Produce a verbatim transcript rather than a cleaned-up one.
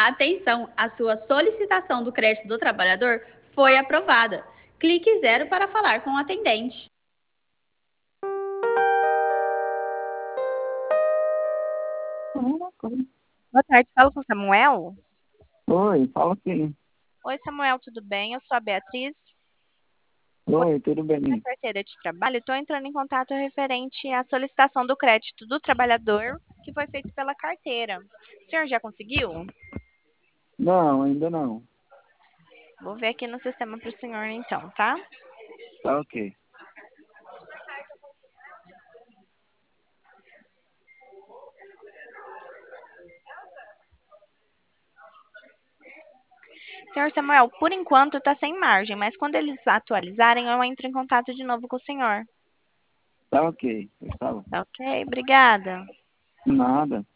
Atenção, a sua solicitação do crédito do trabalhador foi aprovada. Clique zero para falar com o atendente. Boa tarde, falo com o Samuel. Oi, fala sim. Oi, Samuel, tudo bem? Eu sou a Beatriz, Oi, tudo da bem? carteira de trabalho. Estou entrando em contato referente à solicitação do crédito do trabalhador que foi feito pela carteira. O senhor já conseguiu? Não, ainda não. Vou ver aqui no sistema para o senhor então, tá? Tá ok. Senhor Samuel, por enquanto está sem margem, mas quando eles atualizarem, eu entro em contato de novo com o senhor. Tá ok. Eu falo. Tá ok? Obrigada. Nada.